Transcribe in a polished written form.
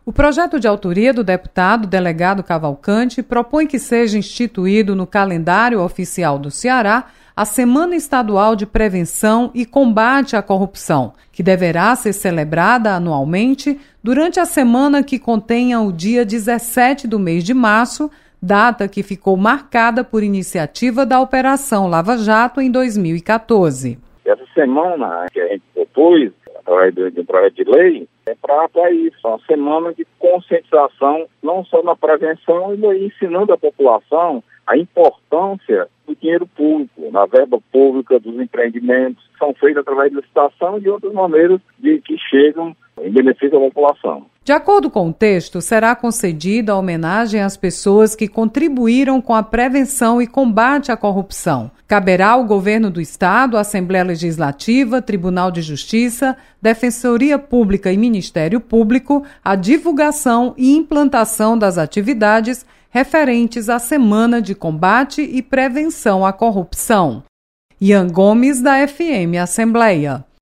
O projeto de autoria do deputado delegado Cavalcante propõe que seja instituído no calendário oficial do Ceará a Semana Estadual de Prevenção e Combate à Corrupção, que deverá ser celebrada anualmente durante a semana que contenha o dia 17 do mês de março, data que ficou marcada por iniciativa da Operação Lava Jato em 2014. Essa semana que a gente propôs, através do projeto de lei, é para isso, uma semana de conscientização, não só na prevenção, e ensinando a população a importância do dinheiro público, na verba pública dos empreendimentos, que são feitos através de licitação e de outras maneiras que chegam em benefício da população. De acordo com o texto, será concedida a homenagem às pessoas que contribuíram com a prevenção e combate à corrupção. Caberá ao Governo do Estado, Assembleia Legislativa, Tribunal de Justiça, Defensoria Pública e Ministério Público a divulgação e implantação das atividades referentes à Semana de Combate e Prevenção à Corrupção. Ian Gomes, da FM Assembleia.